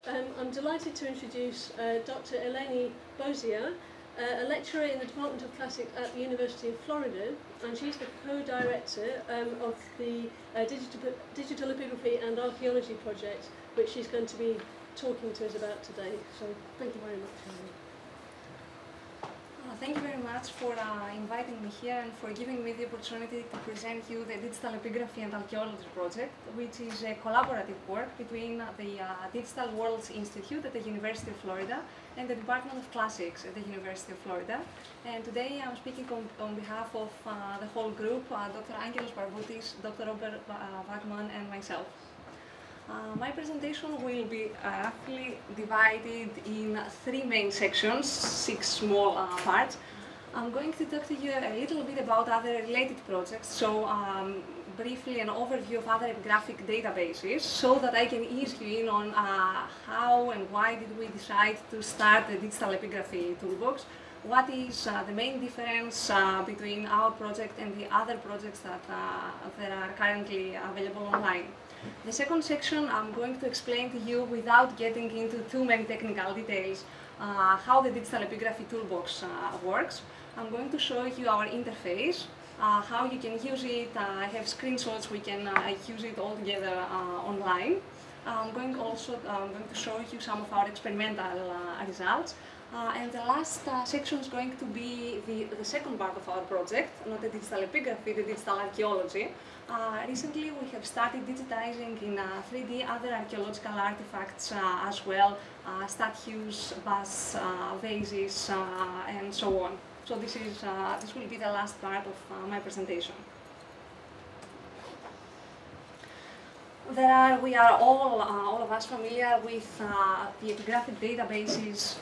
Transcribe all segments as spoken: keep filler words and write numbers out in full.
Um, I'm delighted to introduce uh, Doctor Eleni Bozia, uh, a lecturer in the Department of Classics at the University of Florida, and she's the co-director um, of the uh, digital, digital Epigraphy and Archaeology project, which she's going to be talking to us about today. So thank you very much, Eleni. Uh, thank you very much for uh, inviting me here and for giving me the opportunity to present you the Digital Epigraphy and Archaeology project, which is a collaborative work between the uh, Digital Worlds Institute at the University of Florida and the Department of Classics at the University of Florida. And today I'm speaking on, on behalf of uh, the whole group, uh, Doctor Angelos Barboutis, Doctor Robert uh, Wagman, and myself. Uh, my presentation will be uh, actually divided in three main sections, six small uh, parts. I'm going to talk to you a little bit about other related projects, so um, briefly an overview of other epigraphic databases, so that I can ease you in on uh, how and why did we decide to start the Digital Epigraphy Toolbox, what is uh, the main difference uh, between our project and the other projects that, uh, that are currently available online. The second section, I'm going to explain to you, without getting into too many technical details, uh, how the Digital Epigraphy Toolbox uh, works. I'm going to show you our interface, uh, how you can use it. uh, I have screenshots, we can uh, use it all together uh, online. I'm going also I'm going to show you some of our experimental uh, results. Uh, and the last uh, section is going to be the, the second part of our project, not the digital epigraphy, the digital archaeology. Uh, recently we have started digitizing in uh, three D other archaeological artifacts uh, as well, uh, statues, baths, uh, vases, uh, and so on. So this, is, uh, this will be the last part of uh, my presentation. There are, we are all, uh, all of us familiar with uh, the epigraphic databases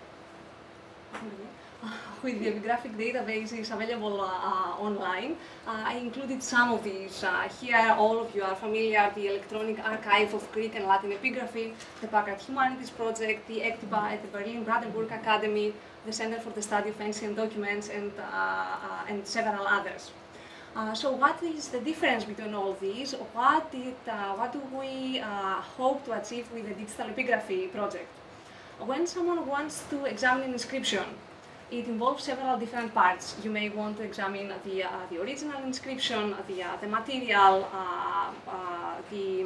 with the epigraphic databases available uh, online. Uh, I included some of these uh, here. All of you are familiar: the Electronic Archive of Greek and Latin Epigraphy, the Packard Humanities Project, the ECTIBA at the Berlin Brandenburg Academy, the Center for the Study of Ancient Documents, and, uh, uh, and several others. Uh, so what is the difference between all these? What, did, uh, what do we uh, hope to achieve with the Digital Epigraphy project? When someone wants to examine an inscription, it involves several different parts. You may want to examine the, uh, the original inscription, the, uh, the material, uh, uh, the,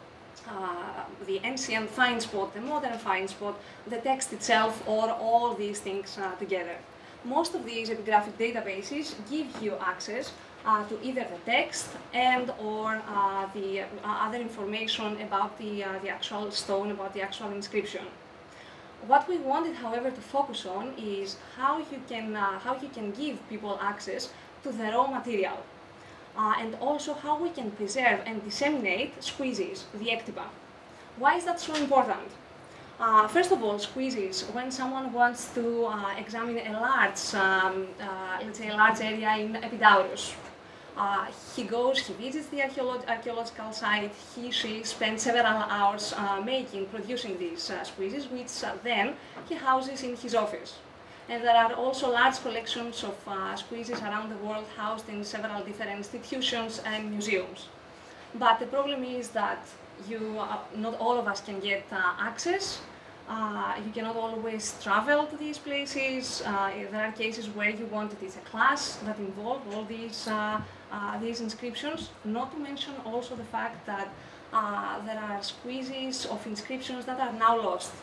uh, the ancient find spot, the modern find spot, the text itself, or all these things uh, together. Most of these epigraphic databases give you access uh, to either the text and or uh, the uh, other information about the, uh, the actual stone, about the actual inscription. What we wanted, however, to focus on is how you can, uh, how you can give people access to the raw material, uh, and also how we can preserve and disseminate squeezes, the ECTIBA. Why is that so important? Uh, first of all, squeezes, when someone wants to uh, examine a large, um, uh, let's say a large area in Epidaurus, Uh, he goes, he visits the archeolo archaeological site, he, she spends several hours uh, making, producing these uh, squeezes, which uh, then he houses in his office. And there are also large collections of uh, squeezes around the world housed in several different institutions and museums. But the problem is that you, uh, not all of us can get uh, access. Uh, you cannot always travel to these places. Uh, there are cases where you want to teach a class that involve all these, uh, uh, these inscriptions, not to mention also the fact that uh, there are squeezes of inscriptions that are now lost.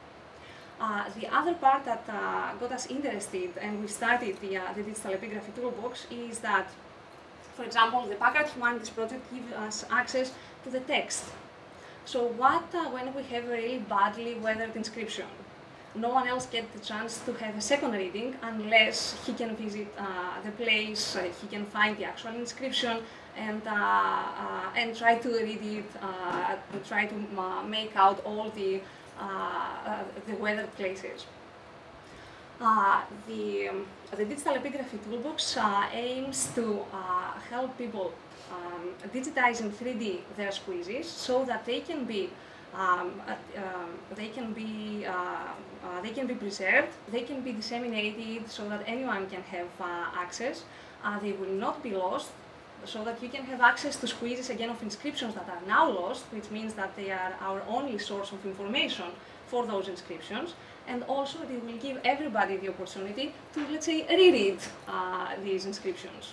Uh, the other part that uh, got us interested, and we started the, uh, the Digital Epigraphy Toolbox, is that, for example, the Packard Humanities Project gives us access to the text. So what uh, when we have a really badly weathered inscription? No one else gets the chance to have a second reading unless he can visit uh, the place, uh, he can find the actual inscription and, uh, uh, and try to read it, uh, and try to uh, make out all the, uh, uh, the weathered places. Uh, the, um, the Digital Epigraphy Toolbox uh, aims to uh, help people Um, digitize in three D their squeezes so that they can be um, uh, um, they can be uh, uh, they can be preserved, they can be disseminated so that anyone can have uh, access. Uh, they will not be lost, so that you can have access to squeezes again of inscriptions that are now lost, which means that they are our only source of information for those inscriptions, and also it will give everybody the opportunity to, let's say, reread uh, these inscriptions.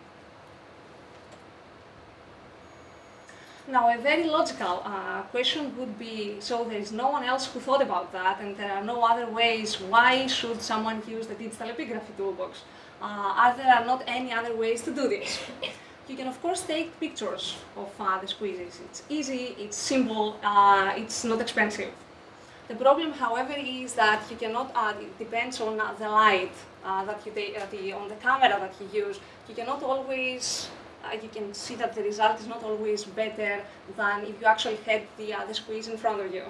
Now, a very logical uh, question would be, so there is no one else who thought about that, and there are no other ways, why should someone use the digital epigraphy toolbox? Uh, are there are not any other ways to do this? You can, of course, take pictures of uh, the squeezes. It's easy, it's simple, uh, it's not expensive. The problem, however, is that you cannot, uh, it depends on uh, the light uh, that you take, uh, the, on the camera that you use. You cannot always, uh, you can see that the result is not always better than if you actually had the, uh, the squeeze in front of you.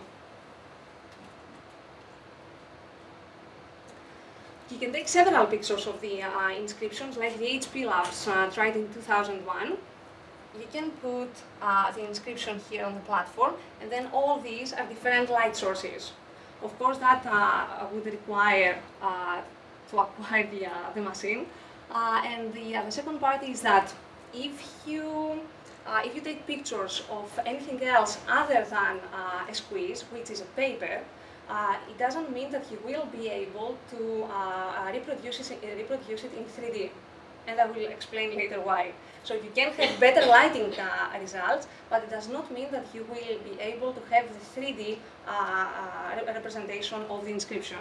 You can take several pictures of the uh, inscriptions, like the H P Labs uh, tried in two thousand one. You can put uh, the inscription here on the platform, and then all these are different light sources. Of course, that uh, would require uh, to acquire the, uh, the machine. Uh, and the, uh, the second part is that if you, uh, if you take pictures of anything else other than uh, a squeeze, which is a paper, uh, it doesn't mean that you will be able to uh, reproduce, it, uh, reproduce it in three D. And I will explain later why. So you can have better lighting uh, results, but it does not mean that you will be able to have the three D uh, uh, representation of the inscription.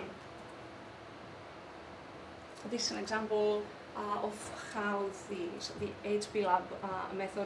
This is an example uh, of how the, so the H P Lab uh, method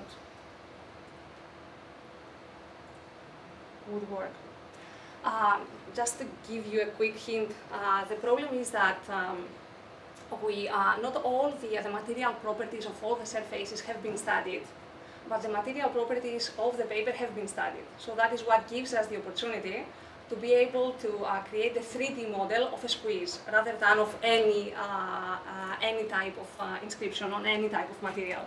would work. Uh, just to give you a quick hint, uh, the problem is that um, we, uh, not all the, uh, the material properties of all the surfaces have been studied, but the material properties of the paper have been studied. So that is what gives us the opportunity to be able to uh, create a three D model of a squeeze, rather than of any, uh, uh, any type of uh, inscription on any type of material.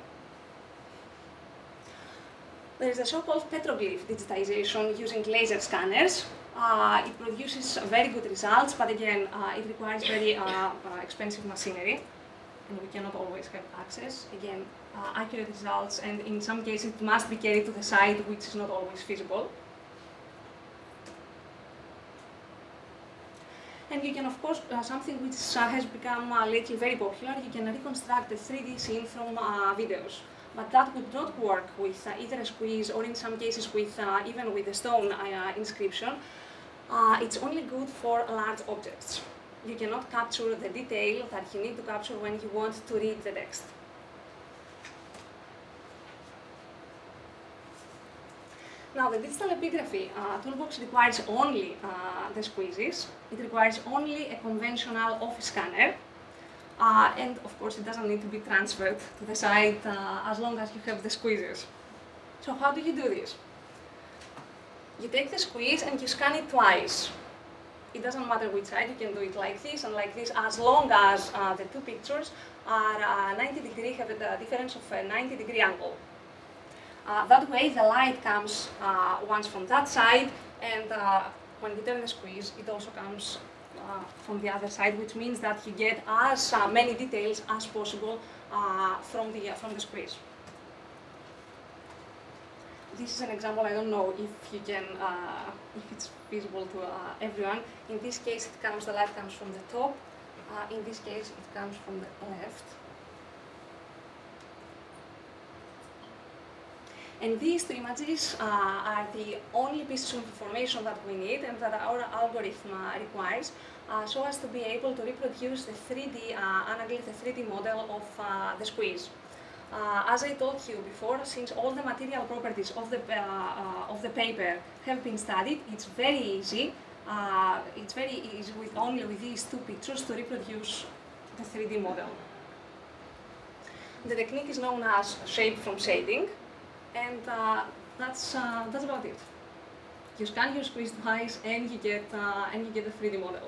There is a so-called petroglyph digitization using laser scanners. Uh, it produces very good results, but again, uh, it requires very uh, uh, expensive machinery, and we cannot always have access. Again, uh, accurate results, and in some cases it must be carried to the site, which is not always feasible. And you can, of course, uh, something which uh, has become uh, lately very popular, you can reconstruct a three D scene from uh, videos. But that would not work with uh, either a squeeze, or in some cases with uh, even with a stone uh, inscription. Uh, it's only good for large objects. You cannot capture the detail that you need to capture when you want to read the text. Now, the digital epigraphy uh, toolbox requires only uh, the squeezes. It requires only a conventional office scanner. Uh, and of course, it doesn't need to be transferred to the site uh, as long as you have the squeezes. So how do you do this? You take the squeeze and you scan it twice. It doesn't matter which side, you can do it like this and like this, as long as uh, the two pictures are uh, ninety degree, have a difference of a ninety degree angle. Uh, that way the light comes uh, once from that side, and uh, when you turn the squeeze, it also comes Uh, from the other side, which means that you get as uh, many details as possible uh, from, the, uh, from the squeeze. This is an example. I don't know if you can, uh, if it's visible to uh, everyone. In this case, it comes, the light comes from the top. Uh, in this case, it comes from the left. And these two images uh, are the only pieces of information that we need and that our algorithm uh, requires, uh, so as to be able to reproduce the three D uh, anaglyph, the three D model of uh, the squeeze. Uh, as I told you before, since all the material properties of the, uh, uh, of the paper have been studied, it's very easy. Uh, it's very easy with only with these two pictures to reproduce the three D model. The technique is known as shape from shading. And uh, that's uh, that's about it. You scan your squeeze twice, and you get uh, and you get a three D model.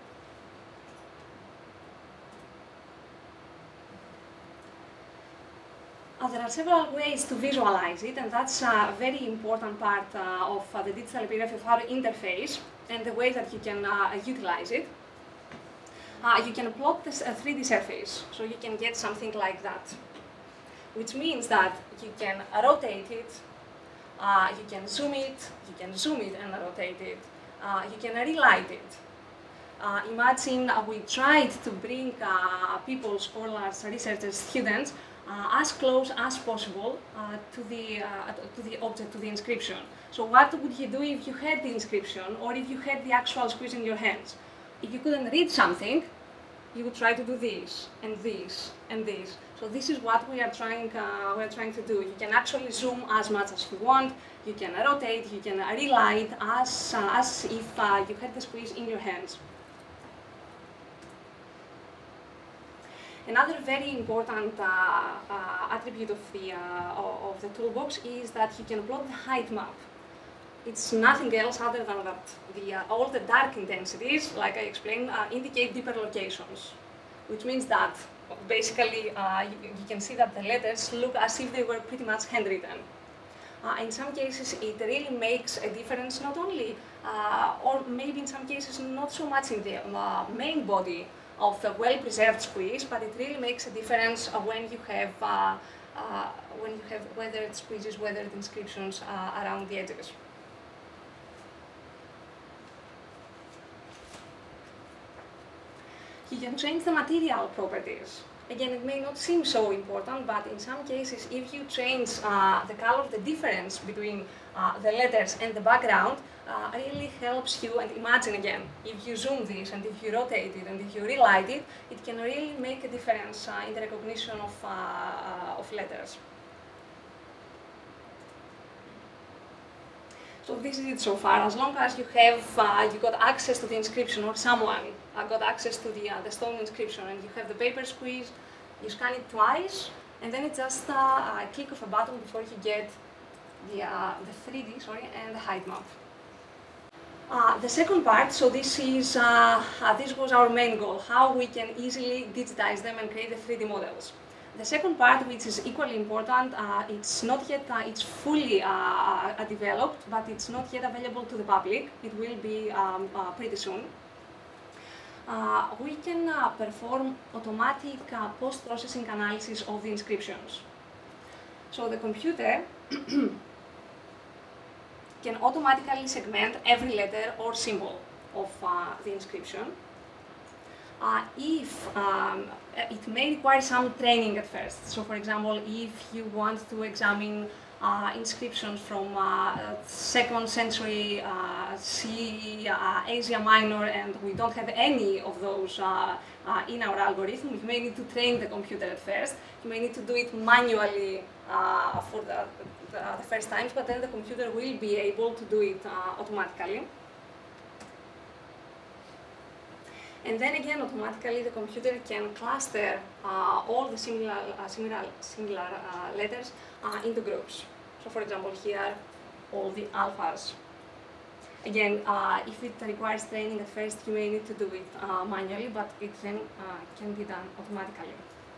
Uh, there are several ways to visualize it, and that's a very important part uh, of uh, the digital epigraphy, of our interface and the way that you can uh, utilize it. Uh, you can plot this uh, three D surface, so you can get something like that. which means that you can rotate it, uh, you can zoom it, you can zoom it and rotate it, uh, you can relight it. Uh, imagine uh, we tried to bring uh, people, scholars, researchers, students, uh, as close as possible uh, to, the, uh, to the object, to the inscription. So what would you do if you had the inscription, or if you had the actual squeeze in your hands? If you couldn't read something, you would try to do this, and this, and this. So this is what we are trying, uh, we are trying to do. You can actually zoom as much as you want, you can rotate, you can relight as, uh, as if uh, you had the squeeze in your hands. Another very important uh, uh, attribute of the, uh, of the toolbox is that you can plot the height map. It's nothing else other than that the, uh, all the dark intensities, like I explained, uh, indicate deeper locations, which means that basically uh, you, you can see that the letters look as if they were pretty much handwritten. Uh, in some cases, it really makes a difference, not only, uh, or maybe in some cases not so much in the uh, main body of a well-preserved squeeze, but it really makes a difference uh, when you have uh, uh, when you have weathered squeezes, weathered inscriptions uh, around the edges. You can change the material properties. Again, it may not seem so important, but in some cases, if you change uh, the color, the difference between uh, the letters and the background uh, really helps you. And imagine again, if you zoom this and if you rotate it and if you relight it, it can really make a difference uh, in the recognition of, uh, uh, of letters. So this is it so far. As long as you have, uh, you got access to the inscription, or someone uh, got access to the, uh, the stone inscription, and you have the paper squeeze, you scan it twice, and then it's just uh, a click of a button before you get the, uh, the three D, sorry, and the height map. Uh, the second part, so this is, uh, uh, this was our main goal, how we can easily digitize them and create the three D models. The second part, which is equally important, uh, it's not yet, uh, it's fully uh, uh, developed, but it's not yet available to the public. It will be um, uh, pretty soon. Uh, we can uh, perform automatic uh, post-processing analysis of the inscriptions. So the computer can automatically segment every letter or symbol of uh, the inscription. Uh, if um, it may require some training at first. So, for example, if you want to examine uh, inscriptions from uh, second century uh, C E, uh, Asia Minor, and we don't have any of those uh, uh, in our algorithm, you may need to train the computer at first. You may need to do it manually uh, for the, the, the first times, but then the computer will be able to do it uh, automatically. And then again, automatically the computer can cluster uh, all the similar, uh, similar, similar uh, letters uh, into groups. So for example, here, all the alphas. Again, uh, if it requires training at first, you may need to do it uh, manually, but it then uh, can be done automatically.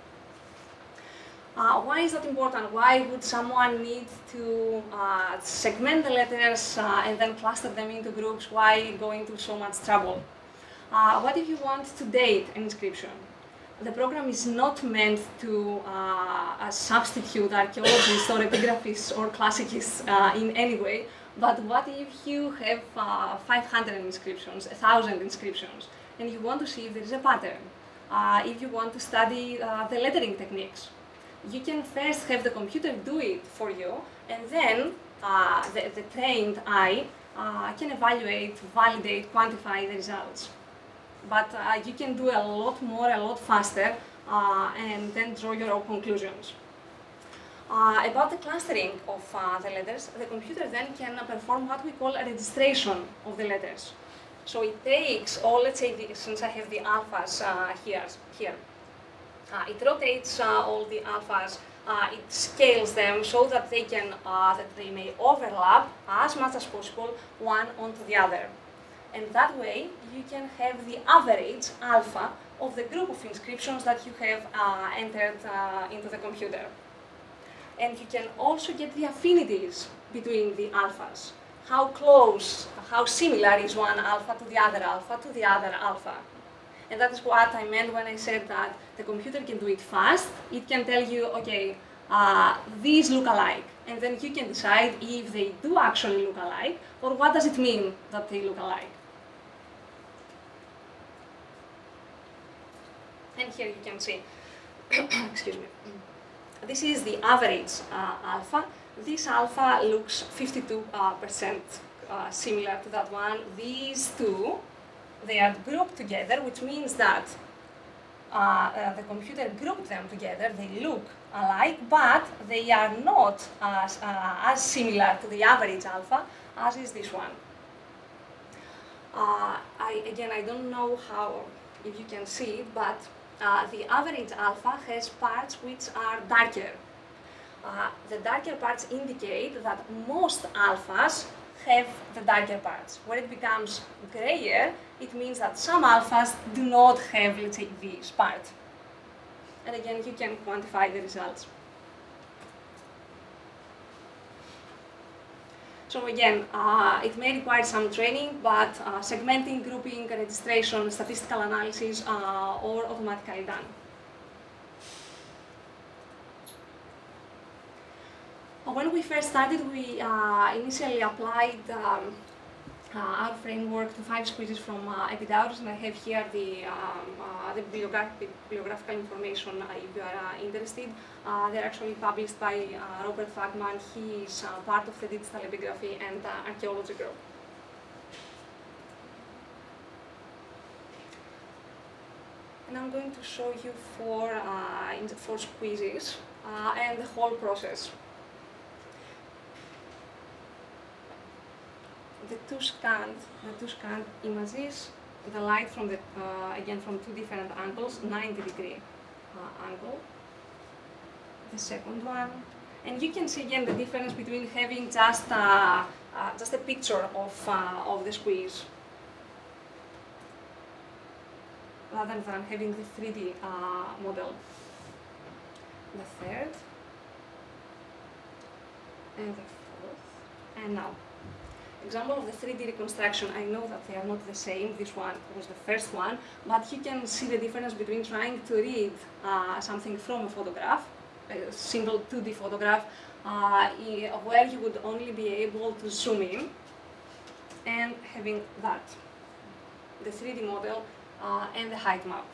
Uh, why is that important? Why would someone need to uh, segment the letters uh, and then cluster them into groups? Why going through so much trouble? Uh, what if you want to date an inscription? The program is not meant to uh, substitute archaeologists or epigraphists or classicists uh, in any way, but what if you have uh, five hundred inscriptions, one thousand inscriptions, and you want to see if there is a pattern? Uh, if you want to study uh, the lettering techniques, you can first have the computer do it for you, and then uh, the, the trained eye uh, can evaluate, validate, quantify the results. But uh, you can do a lot more, a lot faster, uh, and then draw your own conclusions. Uh, about the clustering of uh, the letters, the computer then can uh, perform what we call a registration of the letters. So it takes all, let's say, the, since I have the alphas uh, here, here. Uh, it rotates uh, all the alphas, uh, it scales them so that they can, uh, that they may overlap as much as possible one onto the other. And that way, you can have the average alpha of the group of inscriptions that you have uh, entered uh, into the computer. And you can also get the affinities between the alphas. How close, how similar is one alpha to the other alpha to the other alpha. And that is what I meant when I said that the computer can do it fast. It can tell you, okay, uh, these look alike. And then you can decide if they do actually look alike, or what does it mean that they look alike. And here you can see, excuse me, this is the average uh, alpha. This alpha looks fifty-two percent uh, uh, similar to that one. These two, they are grouped together, which means that uh, uh, the computer grouped them together. They look alike, but they are not as, uh, as similar to the average alpha as is this one. Uh, I, again, I don't know how, if you can see it, but uh, the average alpha has parts which are darker. Uh, the darker parts indicate that most alphas have the darker parts. When it becomes grayer, it means that some alphas do not have, let's say, this part. And again, you can quantify the results. So again, uh, it may require some training, but uh, segmenting, grouping, registration, statistical analysis uh, are automatically done. When we first started, we uh, initially applied um, uh, our framework to five squeezes from uh, Epidaurus, and I have here the, um, uh, the bibliographic, bibliographical information uh, if you are uh, interested. Uh, they're actually published by uh, Robert Fagman. He is uh, part of the Digital Epigraphy and uh, Archaeology group. And I'm going to show you four, uh, in the four squeezes uh, and the whole process. The two scanned, the two scanned images, the light from the, uh, again from two different angles, ninety degree uh, angle. The second one, and you can see again the difference between having just uh, uh, just a picture of uh, of the squeeze, rather than having the three D uh, model. The third, and the fourth, and now. Example of the three D reconstruction. I know that they are not the same. This one was the first one, but you can see the difference between trying to read uh, something from a photograph, a single two D photograph, uh, where you would only be able to zoom in, and having that, the three D model uh, and the height map.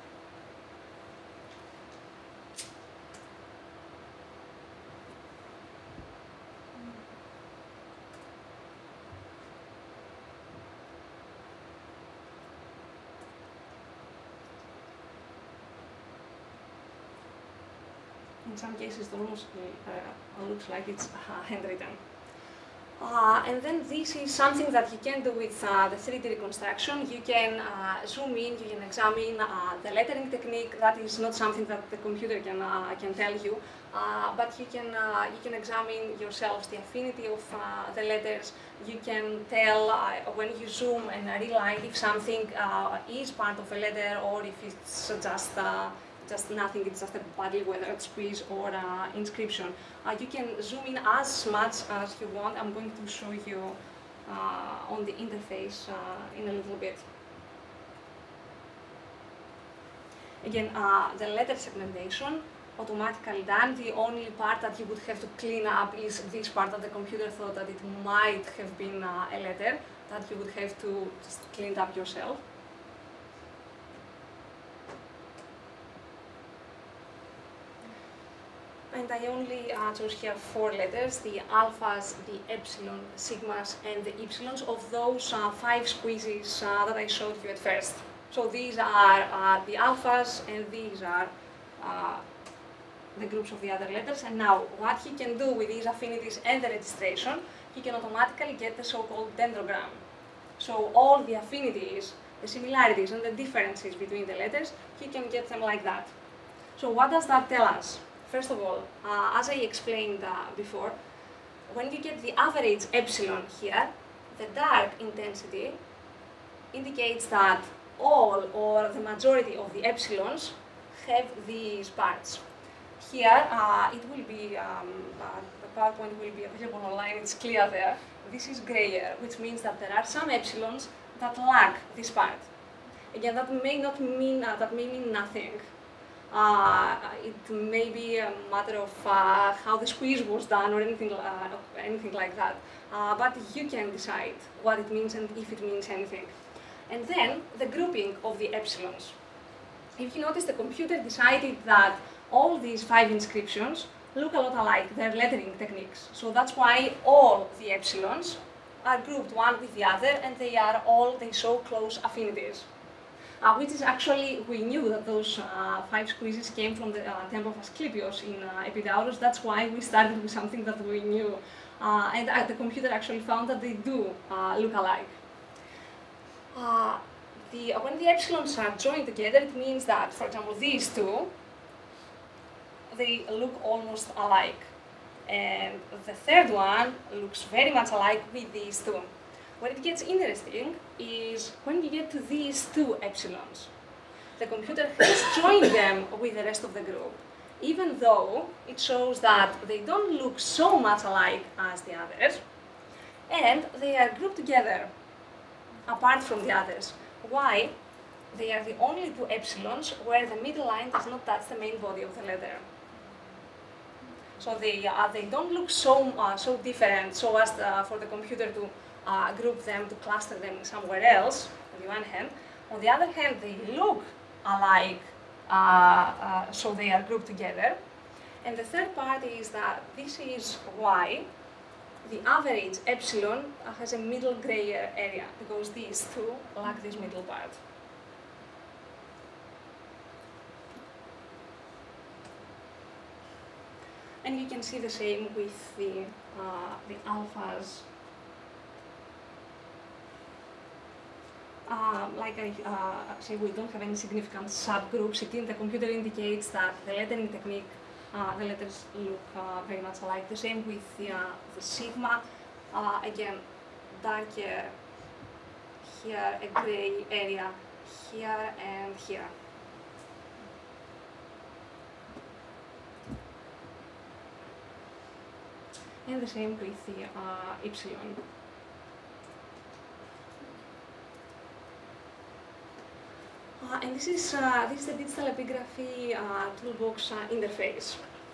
In some cases, it almost uh, looks like it's uh, handwritten. Uh, and then this is something that you can do with uh, the three D reconstruction. You can uh, zoom in, you can examine uh, the lettering technique. That is not something that the computer can, uh, can tell you, uh, but you can, uh, you can examine yourselves the affinity of uh, the letters. You can tell uh, when you zoom and relight if something uh, is part of a letter or if it's just uh, just nothing, it's just a badly weathered squeeze or uh, inscription. Uh, you can zoom in as much as you want. I'm going to show you uh, on the interface uh, in a little bit. Again, uh, the letter segmentation, automatically done. The only part that you would have to clean up is this part that the computer thought that it might have been uh, a letter that you would have to just clean it up yourself. And I only uh, chose here four letters, the alphas, the epsilon, sigmas, and the ypsilons of those uh, five squeezes uh, that I showed you at first. So these are uh, the alphas, and these are uh, the groups of the other letters. And now, what he can do with these affinities and the registration, he can automatically get the so-called dendrogram. So all the affinities, the similarities, and the differences between the letters, he can get them like that. So what does that tell us? First of all, uh, as I explained uh, before, when you get the average epsilon here, the dark intensity indicates that all or the majority of the epsilons have these parts. Here, uh, it will be, um, uh, the PowerPoint will be available online, it's clear there. This is grayer, which means that there are some epsilons that lack this part. Again, that may not mean, uh, that may mean nothing. Uh, it may be a matter of uh, how the squeeze was done or anything, uh, anything like that. Uh, but you can decide what it means and if it means anything. And then the grouping of the epsilons. If you notice, the computer decided that all these five inscriptions look a lot alike. They're lettering techniques. So that's why all the epsilons are grouped one with the other, and they are all, they show close affinities. Uh, which is actually, we knew that those uh, five squeezes came from the uh, temple of Asclepius in uh, Epidaurus. That's why we started with something that we knew. Uh, and uh, the computer actually found that they do uh, look alike. Uh, the, when the epsilons are joined together, it means that, for example, these two, they look almost alike. And the third one looks very much alike with these two. Where it gets interesting is when you get to these two epsilons. The computer has joined them with the rest of the group, even though it shows that they don't look so much alike as the others, and they are grouped together apart from the others. Why? They are the only two epsilons where the middle line does not touch the main body of the letter. So they, uh, they don't look so, uh, so different so as the, for the computer to Uh, group them, to cluster them somewhere else, on the one hand. On the other hand, they look alike, uh, uh, so they are grouped together. And the third part is that this is why the average epsilon has a middle gray area, because these two lack this middle part. And you can see the same with the, uh, the alphas. Uh, like I uh, say, we don't have any significant subgroups. It in the computer indicates that the lettering technique, uh, the letters look uh, very much alike. The same with the, uh, the sigma. Uh, again, darker here, a gray area here and here. And the same with the uh, epsilon. Uh, and this is, uh, this is the digital epigraphy uh, toolbox uh, interface.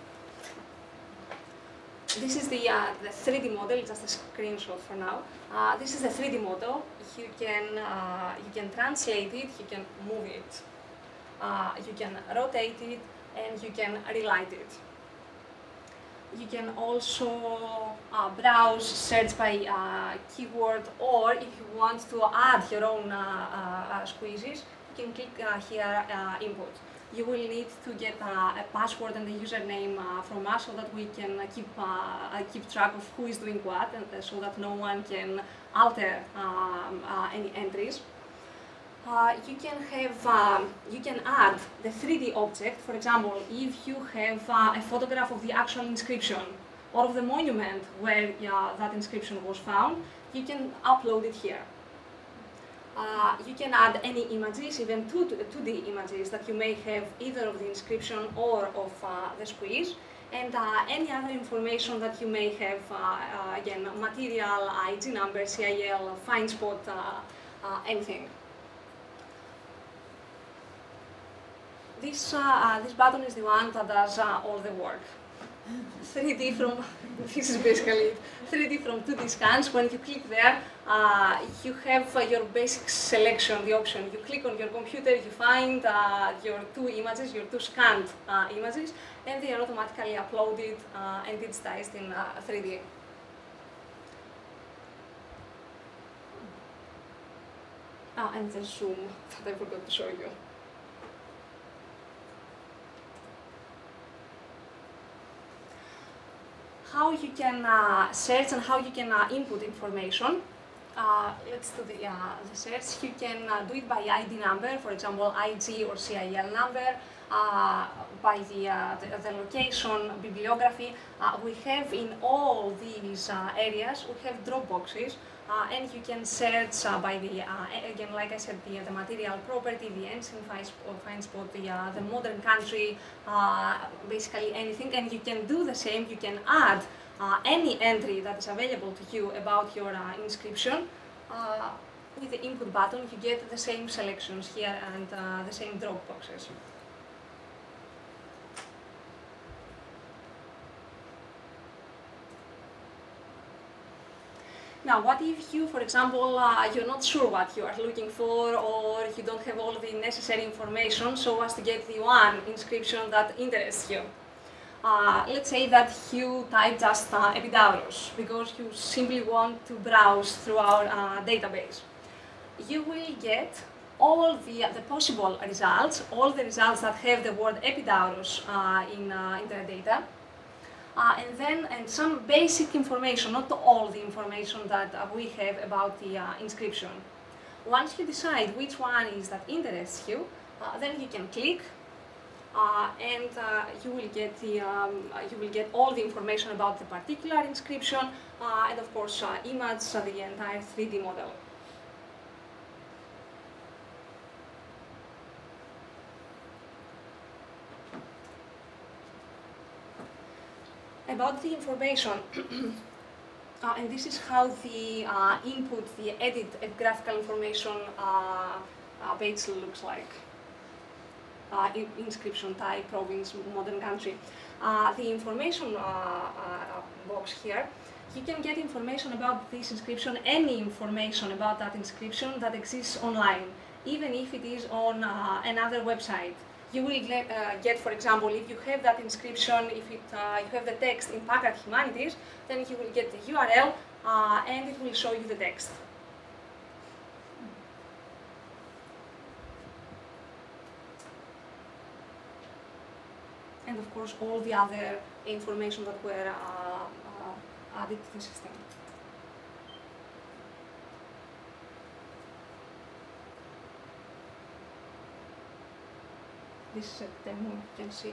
This is the, uh, the three D model, just a screenshot for now. Uh, this is the three D model. You can, uh, you can translate it, you can move it, uh, you can rotate it, and you can relight it. You can also uh, browse, search by uh, keyword, or if you want to add your own uh, uh, squeezes, you can click uh, here, uh, input. You will need to get uh, a password and a username uh, from us so that we can uh, keep, uh, keep track of who is doing what, and uh, so that no one can alter um, uh, any entries. Uh, you can have, um, you can add the three D object. For example, if you have uh, a photograph of the actual inscription or of the monument where uh, that inscription was found, you can upload it here. Uh, you can add any images, even two, two D images that you may have either of the inscription or of uh, the squeeze, and uh, any other information that you may have, uh, uh, again, material, I G number, C I L, find spot, uh, uh, anything. This, uh, uh, this button is the one that does uh, all the work. three D from, this is basically it, three D from two D scans. When you click there, uh, you have uh, your basic selection, the option. You click on your computer, you find uh, your two images, your two scanned uh, images, and they are automatically uploaded uh, and digitized in uh, three D. Ah, and the zoom that I forgot to show you. How you can uh, search and how you can uh, input information. Uh, let's do the, uh, the search. You can uh, do it by I D number, for example, I G or C I L number, uh, by the, uh, the, the location, bibliography. Uh, we have in all these uh, areas, we have drop boxes, uh, and you can search uh, by the, uh, again, like I said, the, the material property, the ancient find spot, the, uh, the modern country, uh, basically anything, and you can do the same. You can add uh, any entry that is available to you about your uh, inscription. Uh, with the input button, you get the same selections here and uh, the same drop boxes. Now, what if you, for example, uh, you're not sure what you are looking for, or you don't have all the necessary information so as to get the one inscription that interests you? Uh, let's say that you type just uh, Epidaurus because you simply want to browse through our uh, database. You will get all the, uh, the possible results, all the results that have the word Epidaurus uh, in, uh, in their data. Uh, and then and some basic information, not all the information that uh, we have about the uh, inscription. Once you decide which one is that interests you, uh, then you can click, uh, and uh, you will get the um, uh, you will get all the information about the particular inscription, uh, and of course, uh, image uh, the entire three D model. About the information, uh, and this is how the uh, input, the edit graphical information uh, uh, page looks like. Uh, in inscription type, province, modern country. Uh, the information uh, uh, box here, you can get information about this inscription, any information about that inscription that exists online, even if it is on uh, another website. You will get, uh, get, for example, if you have that inscription, if it, uh, you have the text in Packard Humanities, then you will get the U R L uh, and it will show you the text. And of course, all the other information that were uh, uh, added to the system. This is a demo, you can see.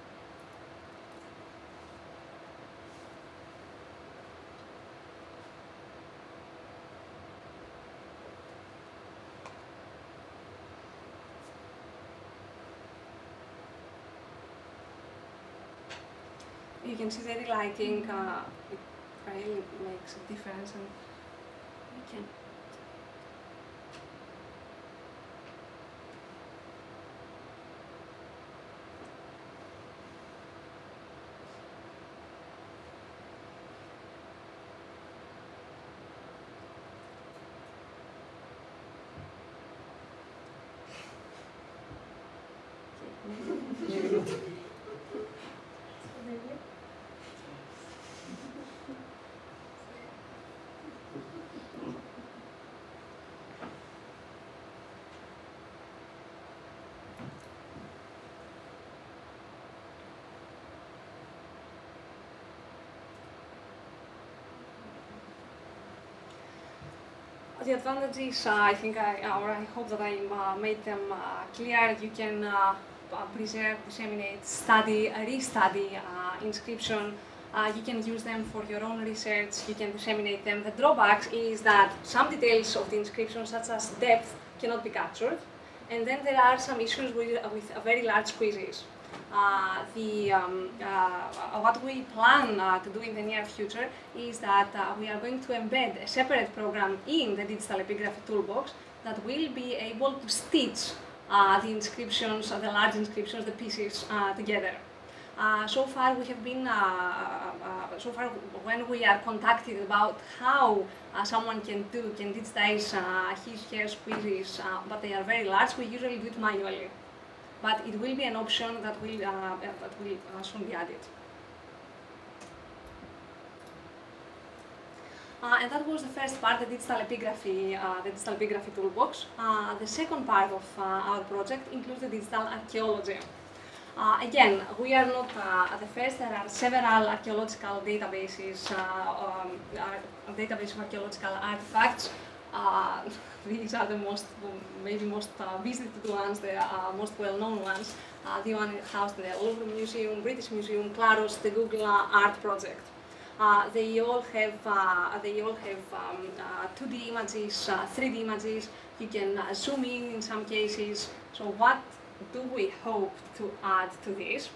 You can see the relighting, uh, it really makes a difference, and you can. The advantages, uh, I think I, or I hope that I uh, made them uh, clear. You can uh, preserve, disseminate, study, restudy uh, inscription. Uh, you can use them for your own research. You can disseminate them. The drawbacks is that some details of the inscription, such as depth, cannot be captured. And then there are some issues with, uh, with very large quizzes. Uh, the, um, uh, what we plan uh, to do in the near future is that uh, we are going to embed a separate program in the Digital Epigraphy Toolbox that will be able to stitch uh, the inscriptions, uh, the large inscriptions, the pieces uh, together. Uh, so far we have been, uh, uh, so far when we are contacted about how uh, someone can do, can digitize uh, his, her quizzes, uh, but they are very large, we usually do it manually. But it will be an option that will, uh, that will uh, soon be added. Uh, and that was the first part, the digital epigraphy, uh, the digital epigraphy toolbox. Uh, the second part of uh, our project includes the digital archaeology. Uh, again, we are not uh, at the first. There are several archaeological databases, uh, um, uh, database of archaeological artifacts. Uh, these are the most, maybe most uh, visited ones, the uh, most well-known ones. Uh, the one housed in the Louvre Museum, British Museum, Claros, the Google uh, Art Project. Uh, they all have uh, they all have um, uh, two D images, uh, three D images. You can uh, zoom in in some cases. So what do we hope to add to this?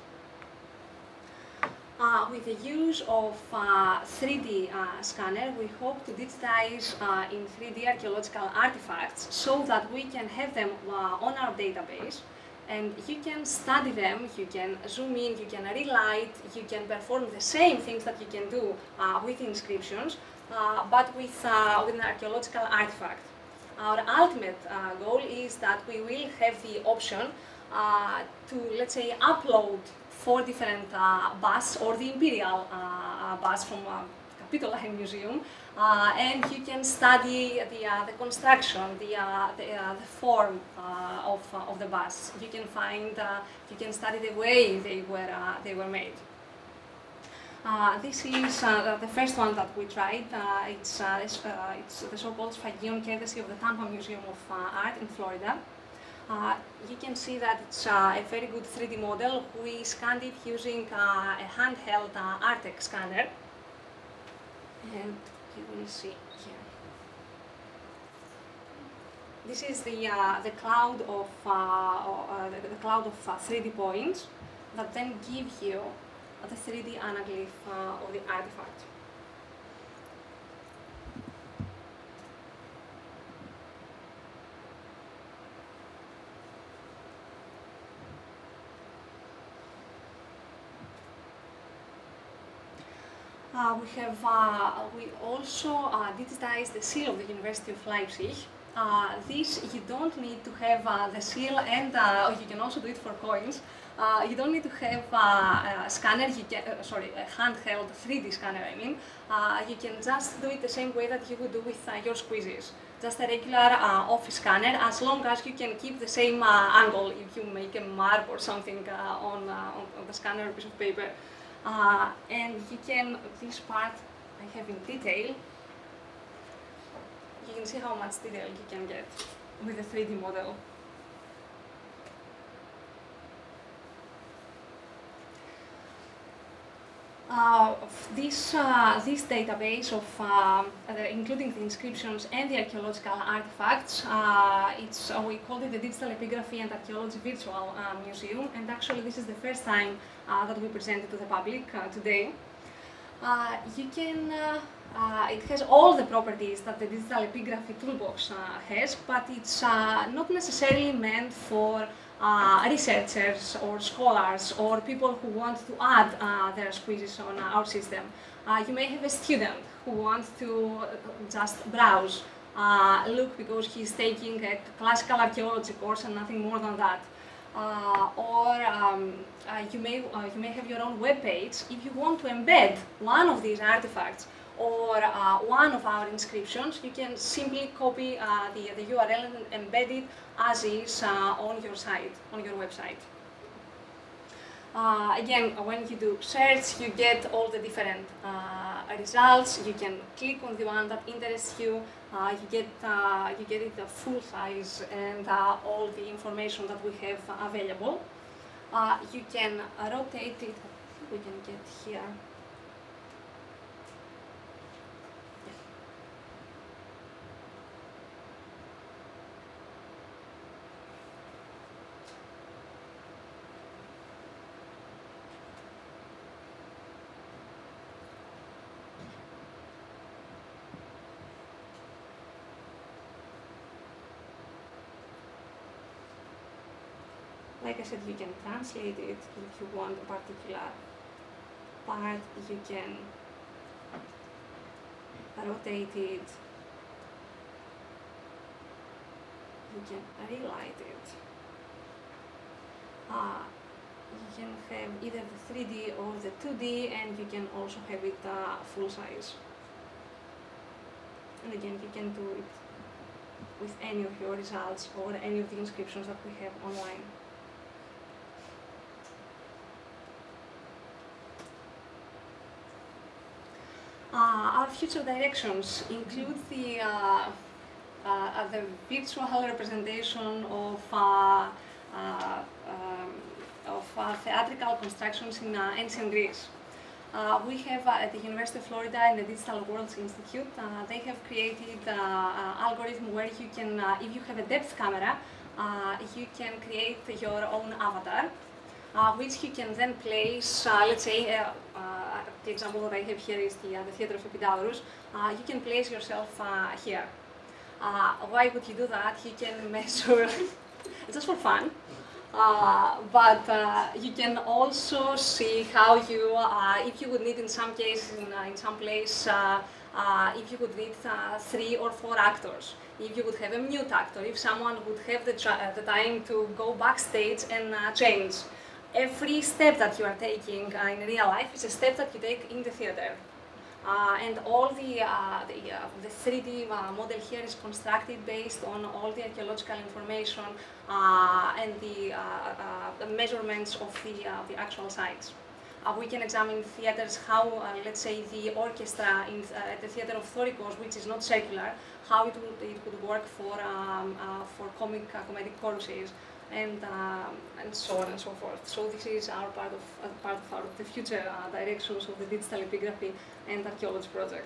Uh, with the use of uh, three D uh, scanner, we hope to digitize uh, in three D archaeological artifacts so that we can have them uh, on our database, and you can study them, you can zoom in, you can relight, you can perform the same things that you can do uh, with inscriptions, uh, but with, uh, with an archaeological artifact. Our ultimate uh, goal is that we will have the option uh, to, let's say, upload four different uh, busts or the imperial uh, bust from uh, Capitoline Museum, uh, and you can study the, uh, the construction, the, uh, the, uh, the form uh, of, uh, of the busts. You can find, uh, you can study the way they were, uh, they were made. Uh, this is uh, the first one that we tried. Uh, it's, uh, it's, uh, it's the so-called Sphagion courtesy of the Tampa Museum of uh, Art in Florida. Uh, you can see that it's uh, a very good three D model. We scanned it using uh, a handheld uh, Artec scanner. And you will see here. This is the, uh, the cloud of, uh, uh, the, the cloud of uh, three D points that then give you the three D anaglyph uh, of the artifact. Uh, we have uh, we also uh, digitized the seal of the University of Leipzig. Uh, this you don't need to have uh, the seal, and uh, you can also do it for coins. Uh, you don't need to have uh, a scanner, you can, uh, sorry, a handheld three D scanner, I mean. Uh, you can just do it the same way that you would do with uh, your squeezes. Just a regular uh, office scanner, as long as you can keep the same uh, angle if you make a mark or something uh, on, uh, on, on the scanner piece of paper. Uh, and you can, this part I have in detail, you can see how much detail you can get with the three D model. Uh, this, uh, this database of, uh, uh, including the inscriptions and the archaeological artifacts, uh, it's, uh, we call it the Digital Epigraphy and Archaeology Virtual uh, Museum, and actually this is the first time uh, that we present it to the public uh, today. Uh, you can, uh, uh, it has all the properties that the Digital Epigraphy Toolbox uh, has, but it's uh, not necessarily meant for Uh, researchers or scholars or people who want to add uh, their squeezes on uh, our system. Uh, you may have a student who wants to just browse, uh, look because he's taking a classical archaeology course and nothing more than that. Uh, or um, uh, you, may, uh, you may have your own web page. If you want to embed one of these artifacts or uh, one of our inscriptions, you can simply copy uh, the, the U R L and embed it as is uh, on your site, on your website. Uh, again, when you do search, you get all the different uh, results. You can click on the one that interests you. Uh, you get uh, you get it the full size and uh, all the information that we have available. Uh, you can rotate it. We can get here. Like I said, you can translate it if you want a particular part. You can rotate it. You can relight it. Uh, you can have either the three D or the two D, and you can also have it uh, full size. And again, you can do it with any of your results or any of the inscriptions that we have online. Uh, our future directions include the, uh, uh, the virtual representation of, uh, uh, um, of uh, theatrical constructions in uh, ancient Greece. Uh, we have uh, at the University of Florida and the Digital Worlds Institute, uh, they have created an uh, uh, algorithm where you can, uh, if you have a depth camera, uh, you can create your own avatar. Uh, which you can then place, uh, let's say, uh, uh, the example that I have here is the, uh, the Theatre of Epidaurus. Uh, you can place yourself uh, here. Uh, why would you do that? You can measure, just for fun, uh, but uh, you can also see how you, uh, if you would need in some cases, in, uh, in some place, uh, uh, if you could read uh, three or four actors, if you would have a mute actor, if someone would have the, uh, the time to go backstage and uh, change. Every step that you are taking uh, in real life is a step that you take in the theater. Uh, and all the, uh, the, uh, the three D uh, model here is constructed based on all the archaeological information uh, and the, uh, uh, the measurements of the, uh, the actual sites. Uh, we can examine theaters how, uh, let's say, the orchestra in uh, the theater of Thorikos, which is not circular, how it would, it would work for, um, uh, for comic, uh, comedic choruses, and, um, and so on and so forth. So this is our part of, uh, part of our, the future uh, directions of the digital epigraphy and archaeology project.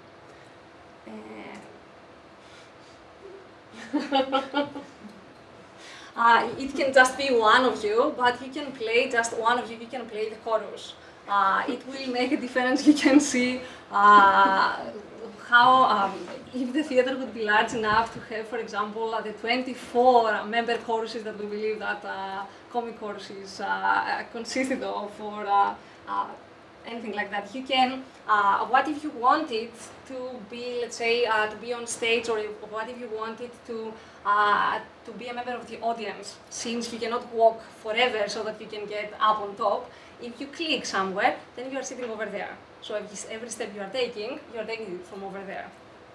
Uh, Uh, it can just be one of you, but you can play just one of you, you can play the chorus. Uh, it will make a difference. You can see uh, how, um, if the theater would be large enough to have, for example, uh, the twenty-four member choruses that we believe that uh, comic choruses uh, consisted of, or uh, uh, anything like that. You can, uh, what if you wanted to be, let's say, uh, to be on stage, or if, what if you wanted to uh, to be a member of the audience, since you cannot walk forever so that you can get up on top. If you click somewhere, then you are sitting over there. So every, every step you are taking, you are taking it from over there.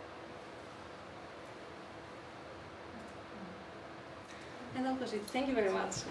And that was it. Thank you very much.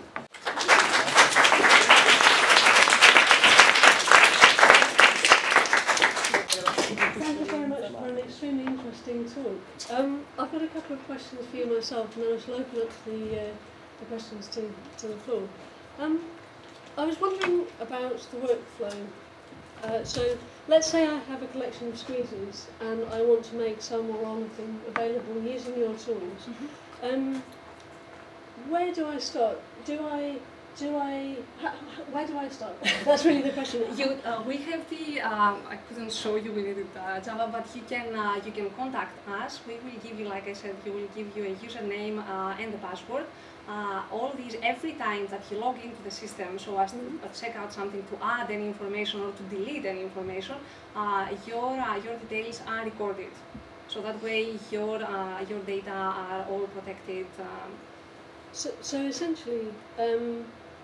Thank you very much for an extremely interesting talk. Um, I've got a couple of questions for you myself, and then I shall open up the, uh, the questions to, to the floor. Um, I was wondering about the workflow. Uh, so let's say I have a collection of squeezes and I want to make some or all of them available using your tools. Mm-hmm. um, where do I start? Do I Do I, how, where do I start? That's really the question. You, uh, we have the, um, I couldn't show you with it, uh, Java, but you can, uh, you can contact us. We will give you, like I said, we will give you a username uh, and a password. Uh, all these, every time that you log into the system, so as to uh, check out something, to add any information or to delete any information, uh, your, uh, your details are recorded. So that way your, uh, your data are all protected. Um, so, so essentially, um,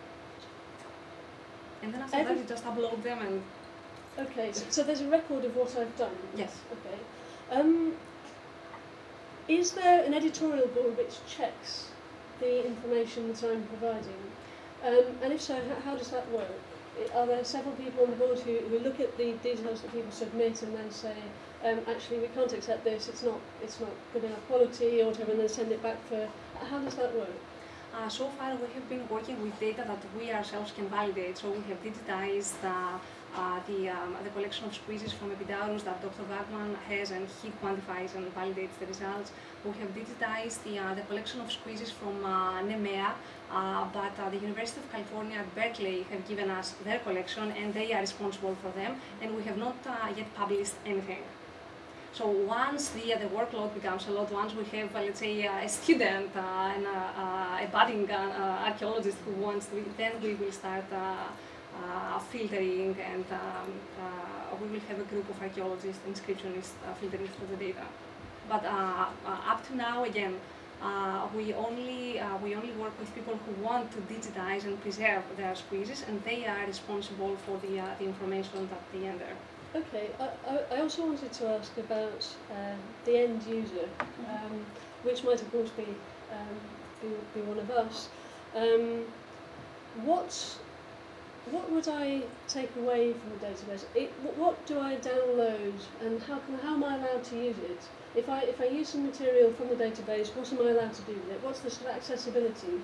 and then after Every that you just upload them and... Okay, so, so there's a record of what I've done? Yes. Okay. Um, is there an editorial board which checks the information that I'm providing? Um, and if so, how, how does that work? Are there several people on the board who, who look at the details that people submit and then say, um, actually we can't accept this, it's not, it's not good enough quality or whatever, and then send it back for... How does that work? Uh, so far we have been working with data that we ourselves can validate. So we have digitized uh, uh, the, um, the collection of squeezes from Epidaurus that Doctor Wagman has, and he quantifies and validates the results. We have digitized the, uh, the collection of squeezes from uh, NEMEA, uh, but uh, the University of California at Berkeley have given us their collection and they are responsible for them, and we have not uh, yet published anything. So once the, uh, the workload becomes a lot, once we have, uh, let's say, uh, a student uh, and uh, uh, a budding uh, archaeologist who wants to, then we will start uh, uh, filtering, and um, uh, we will have a group of archaeologists, inscriptionists uh, filtering through the data. But uh, uh, up to now, again, uh, we only uh, we only work with people who want to digitize and preserve their squeezes, and they are responsible for the, uh, the information that they enter. Okay, I, I also wanted to ask about um, the end user, um, which might of course be, um, be, be one of us. Um, what, what would I take away from the database? It, what do I download, and how, can, how am I allowed to use it? If I, if I use some material from the database, what am I allowed to do with it? What's the sort of accessibility?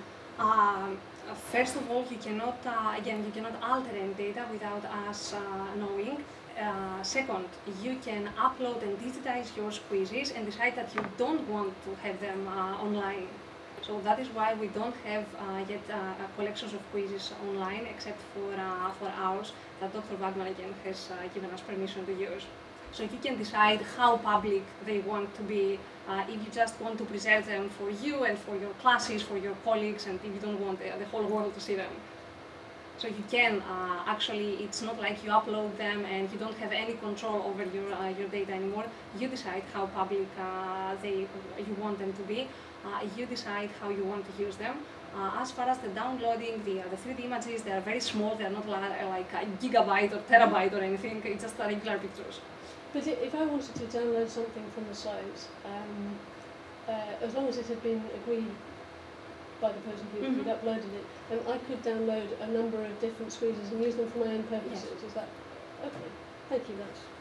Um, first of all, you cannot, uh, again, you cannot alter any data without us uh, knowing. Uh, second, you can upload and digitize your squeezes and decide that you don't want to have them uh, online. So that is why we don't have uh, yet uh, collections of quizzes online, except for, uh, for ours that Doctor Wagman again has uh, given us permission to use. So you can decide how public they want to be, uh, if you just want to preserve them for you and for your classes, for your colleagues, and if you don't want the, the whole world to see them. So you can uh, actually, it's not like you upload them and you don't have any control over your uh, your data anymore. You decide how public uh, they you want them to be. Uh, you decide how you want to use them. Uh, as far as the downloading, the, uh, the three D images, they are very small. They are not la like a gigabyte or terabyte or anything. It's just regular pictures. But if I wanted to download something from the site, um, uh, as long as it had been agreed by the person who Mm-hmm. had uploaded it, and I could download a number of different squeezes and use them for my own purposes. Yes. Is that okay? Thank you. That's